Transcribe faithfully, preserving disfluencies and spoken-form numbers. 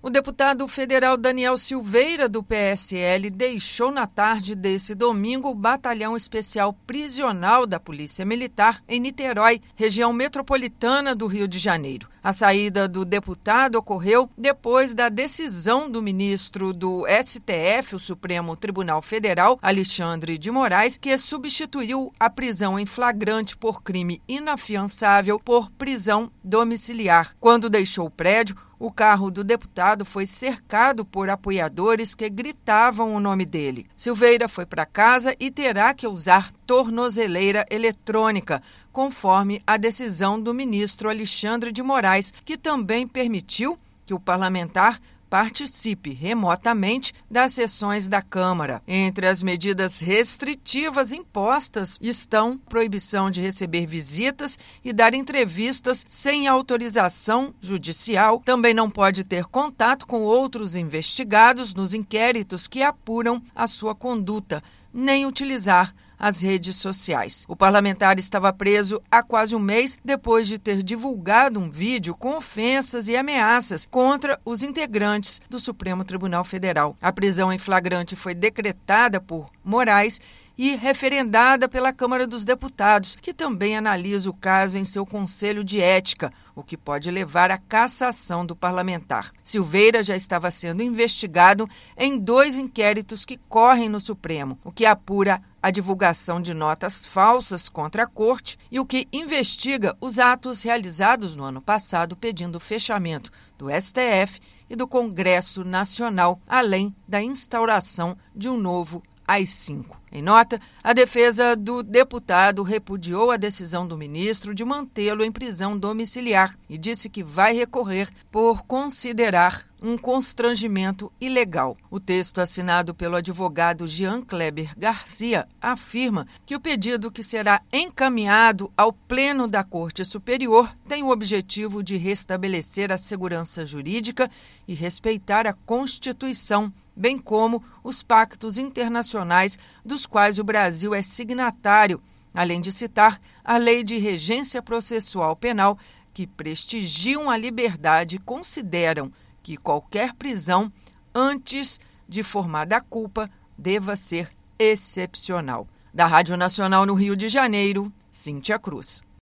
O deputado federal Daniel Silveira, do P S L, deixou na tarde desse domingo o Batalhão Especial Prisional da Polícia Militar em Niterói, região metropolitana do Rio de Janeiro. A saída do deputado ocorreu depois da decisão do ministro do S T F, o Supremo Tribunal Federal, Alexandre de Moraes, que substituiu a prisão em flagrante por crime inafiançável por prisão domiciliar. Quando deixou o prédio, o carro do deputado foi cercado por apoiadores que gritavam o nome dele. Silveira foi para casa e terá que usar tornozeleira eletrônica, conforme a decisão do ministro Alexandre de Moraes, que também permitiu que o parlamentar participe remotamente das sessões da Câmara. Entre as medidas restritivas impostas estão proibição de receber visitas e dar entrevistas sem autorização judicial. Também não pode ter contato com outros investigados nos inquéritos que apuram a sua conduta, nem utilizar as redes sociais. O parlamentar estava preso há quase um mês depois de ter divulgado um vídeo com ofensas e ameaças contra os integrantes do Supremo Tribunal Federal. A prisão em flagrante foi decretada por Moraes e referendada pela Câmara dos Deputados, que também analisa o caso em seu Conselho de Ética, o que pode levar à cassação do parlamentar. Silveira já estava sendo investigado em dois inquéritos que correm no Supremo, o que apura a divulgação de notas falsas contra a Corte e o que investiga os atos realizados no ano passado pedindo o fechamento do S T F e do Congresso Nacional, além da instauração de um novo A I cinco. Em nota, a defesa do deputado repudiou a decisão do ministro de mantê-lo em prisão domiciliar e disse que vai recorrer por considerar um constrangimento ilegal. O texto assinado pelo advogado Jean Kleber Garcia afirma que o pedido, que será encaminhado ao Pleno da Corte Superior, tem o objetivo de restabelecer a segurança jurídica e respeitar a Constituição, bem como os pactos internacionais dos quais o Brasil é signatário, além de citar a Lei de Regência Processual Penal, que prestigiam a liberdade e consideram que qualquer prisão, antes de formada a culpa, deva ser excepcional. Da Rádio Nacional no Rio de Janeiro, Cíntia Cruz.